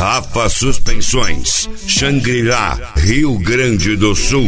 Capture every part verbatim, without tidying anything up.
Rafa Suspensões, Xangri-Lá, Rio Grande do Sul.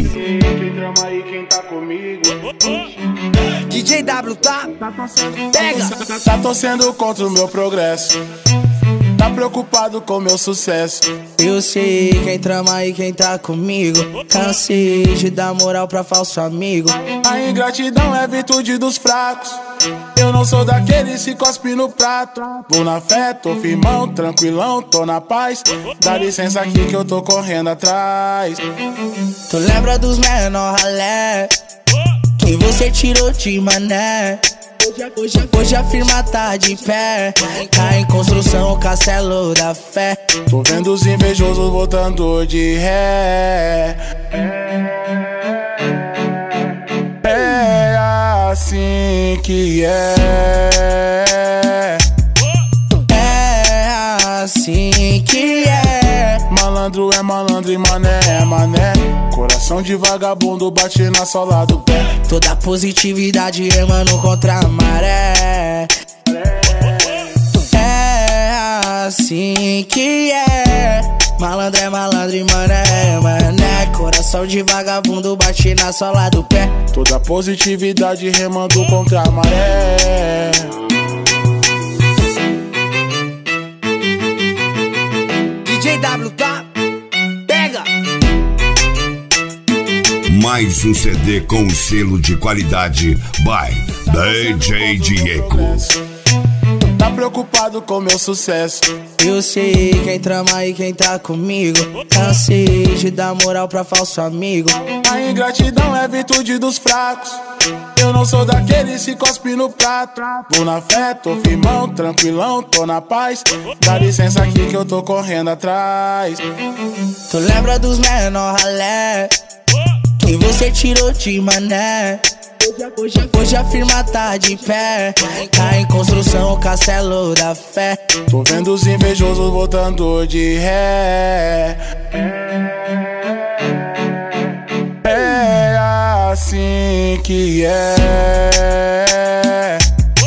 D J W tá? Pega! Tá torcendo contra o meu progresso, tá preocupado com meu sucesso. Eu sei quem trama e quem tá comigo. Cansei de dar moral pra falso amigo. A ingratidão é virtude dos fracos. Eu não sou daqueles que cospe no prato. Vou na fé, tô firmão, tranquilão, tô na paz. Dá licença aqui que eu tô correndo atrás. Tu lembra dos menor ralé que você tirou de mané? Hoje, hoje a firma tá de pé, tá em construção o castelo da fé. Tô vendo os invejosos voltando de ré. É assim que é. É assim que é. Malandro é malandro e mané é mané. Coração de vagabundo bate na sola do pé. Toda positividade remando contra a maré. É assim que é. Malandro é malandro e mané é mané. Coração de vagabundo bate na sola do pé. Toda positividade remando contra a maré. D J W tá? Pega! Mais um C D com selo de qualidade by D J Diego. Tá preocupado com meu sucesso. Eu sei quem trama e quem tá comigo. Cansei de dar moral pra falso amigo. A ingratidão é virtude dos fracos. Eu não sou daqueles que cospe no prato. Vou na fé, tô firmão, tranquilão, tô na paz. Dá licença aqui que eu tô correndo atrás. Tu lembra dos menor ralé que você tirou de mané? Hoje, hoje a firma tá de pé, tá em construção o castelo da fé. Tô vendo os invejosos voltando de ré. É assim que é.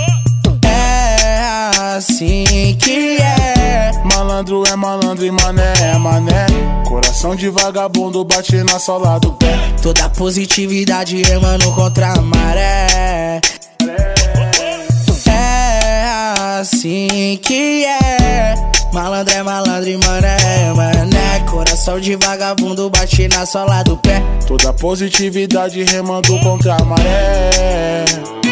É assim que é. Malandro é malandro e mané é mané. Coração de vagabundo bate na sola do pé. Toda positividade remando contra a maré. É assim que é. Malandro é malandro e mané é mané. Coração de vagabundo bate na sola do pé. Toda positividade remando contra a maré.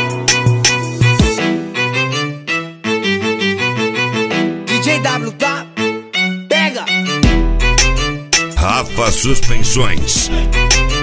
D J W tá? Pega! Rafa Suspensões.